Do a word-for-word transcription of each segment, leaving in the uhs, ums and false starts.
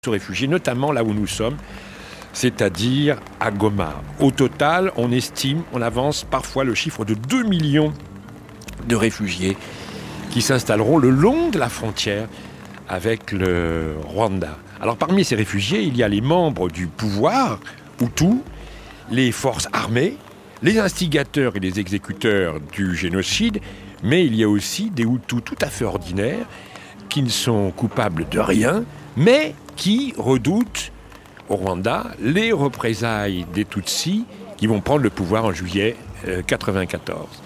se réfugier, notamment là où nous sommes, c'est-à-dire à Goma. Au total, on estime, on avance parfois le chiffre de deux millions de réfugiés qui s'installeront le long de la frontière avec le Rwanda. Alors parmi ces réfugiés, il y a les membres du pouvoir Hutu, les forces armées, les instigateurs et les exécuteurs du génocide, mais il y a aussi des Hutus tout à fait ordinaires qui ne sont coupables de rien, mais qui redoutent au Rwanda les représailles des Tutsis qui vont prendre le pouvoir en juillet mille neuf cent quatre-vingt-quatorze.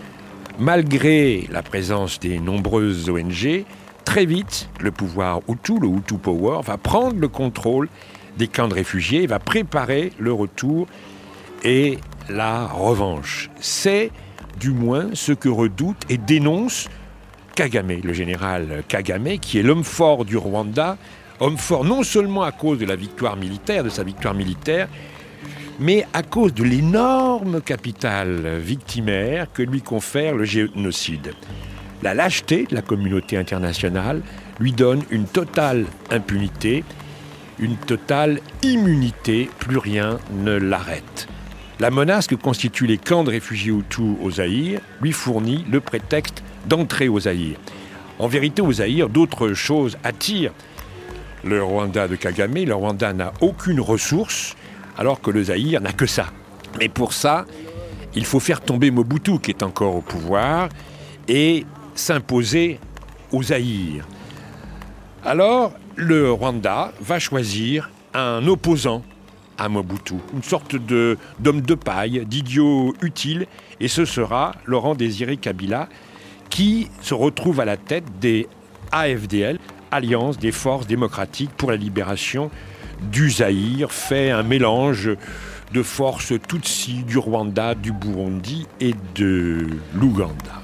Malgré la présence des nombreuses O N G, très vite, le pouvoir Hutu, le Hutu Power, va prendre le contrôle des camps de réfugiés, va préparer le retour et la revanche. C'est du moins ce que redoute et dénonce Kagame, le général Kagame, qui est l'homme fort du Rwanda, homme fort non seulement à cause de la victoire militaire, de sa victoire militaire, mais à cause de l'énorme capital victimaire que lui confère le génocide. La lâcheté de la communauté internationale lui donne une totale impunité, une totale immunité, plus rien ne l'arrête. La menace que constituent les camps de réfugiés Hutus au Zaïre lui fournit le prétexte d'entrer au Zaïre. En vérité, au Zaïre, d'autres choses attirent le Rwanda de Kagame. Le Rwanda n'a aucune ressource, alors que le Zaïre n'a que ça. Mais pour ça, il faut faire tomber Mobutu, qui est encore au pouvoir, et s'imposer au Zaïre. Alors, le Rwanda va choisir un opposant à Mobutu, une sorte de, d'homme de paille, d'idiot utile, et ce sera Laurent Désiré Kabila, qui se retrouve à la tête des A F D L, Alliance des forces démocratiques pour la libération du Zaïre, fait un mélange de forces Tutsi du Rwanda, du Burundi et de l'Ouganda.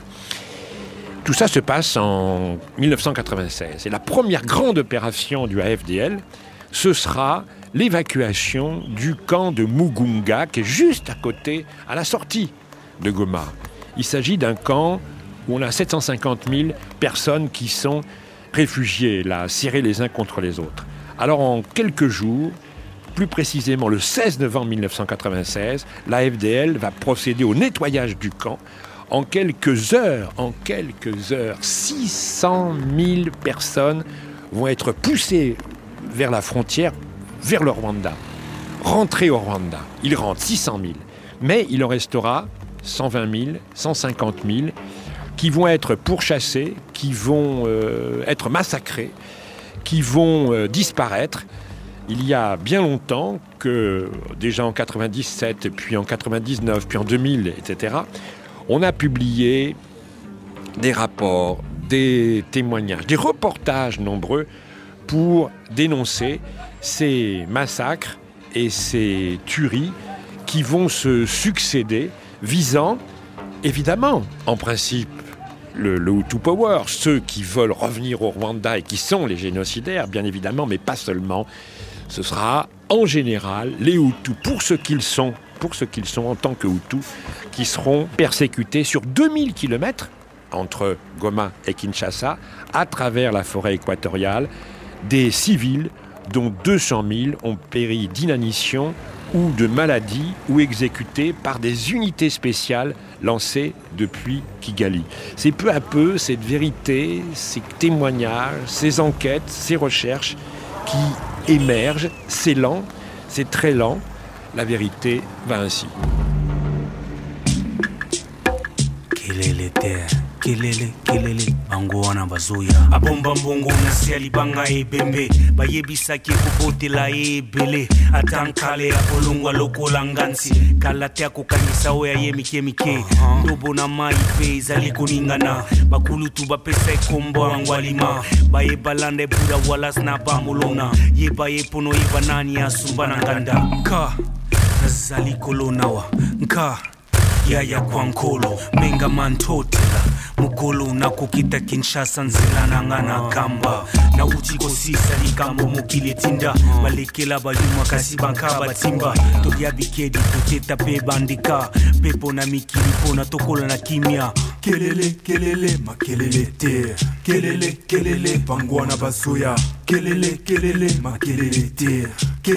Tout ça se passe en mille neuf cent quatre-vingt-seize. Et la première grande opération du A F D L, ce sera l'évacuation du camp de Mugunga, qui est juste à côté, à la sortie de Goma. Il s'agit d'un camp où on a sept cent cinquante mille personnes qui sont réfugiés, là, serrés les uns contre les autres. Alors en quelques jours, plus précisément le seize novembre mille neuf cent quatre-vingt-seize, l'A F D L va procéder au nettoyage du camp. En quelques heures, en quelques heures, six cent mille personnes vont être poussées vers la frontière, vers le Rwanda. Rentrer au Rwanda. Ils rentrent six cent mille. Mais il en restera cent vingt mille, cent cinquante mille qui vont être pourchassés, qui vont euh, être massacrés, qui vont euh, disparaître. Il y a bien longtemps que, déjà en quatre-vingt-dix-sept, puis en quatre-vingt-dix-neuf, puis en deux mille, et cetera, on a publié des rapports, des témoignages, des reportages nombreux pour dénoncer ces massacres et ces tueries qui vont se succéder, visant, évidemment, en principe, le, le Hutu Power, ceux qui veulent revenir au Rwanda et qui sont les génocidaires, bien évidemment, mais pas seulement. Ce sera, en général, les Hutus, pour ce qu'ils sont, pour ce qu'ils sont en tant que Hutus, qui seront persécutés sur deux mille kilomètres entre Goma et Kinshasa, à travers la forêt équatoriale, des civils dont deux cent mille ont péri d'inanition ou de maladie ou exécutés par des unités spéciales lancées depuis Kigali. C'est peu à peu cette vérité, ces témoignages, ces enquêtes, ces recherches qui émergent. C'est lent, c'est très lent. La vérité va ainsi. Kelele terre, kelele, kelele, bango wana bazoya. Abomba mbongo nasi alibanga ebembe, bayebisa ki kubotela ebele. Atankale abolungwa lokola ngansi, kalate akokanyisa oya yemike mike. Ndobo na mai pe izali kuningana, bakulutu bapesa ekombo angwalima. Baye balande buda walas na bamulona, yeba yepono iba nani asumba na nganda. Ka, nazali kolonawa, nka. Yaya kwankolo, menga mantotela Mukolo na kukita Kinshasa nzela na ngana kamba Na uchiko sisa ni kambo mukile tinda Malekela bayuma kasi banka batimba Togia bikedi kuteta pe bandika Pepo na mikili pona tokola na kimia Kelele, kelele, makelele te kelele kelele bangwana bazuya kelele kelele makelele te